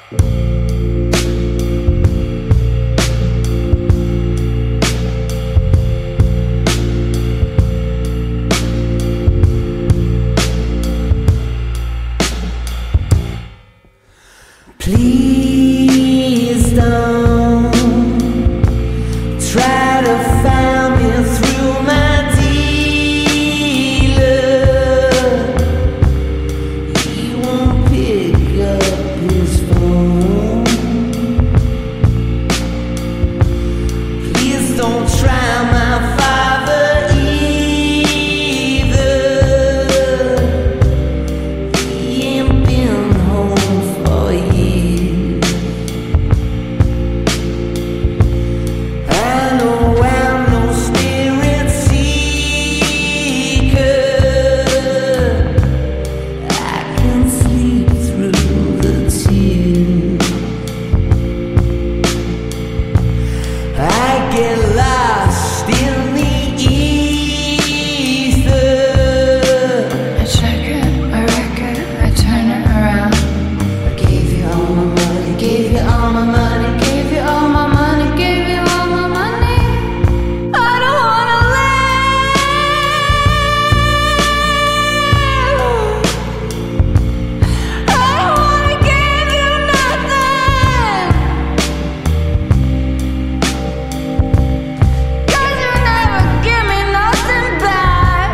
Please don't try to find me through my dealer. He won't pick up his phone. Please don't try my father either. He ain't been home for years. I know I'm no spirit seeker. I can sleep through the tears. I get lost in the ether. I check it, I wreck it, I turn it around. I gave you all my money, gave you all my money, gave you all my money, gave you all my money. I don't wanna live. I don't wanna give you nothing. 'Cause you never give me nothing back.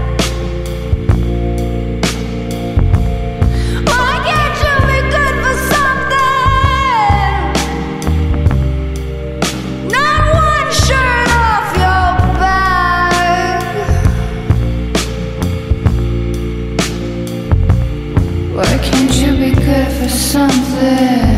Why can't you be good for something? Not one shirt off your back. Why can't you be good for something?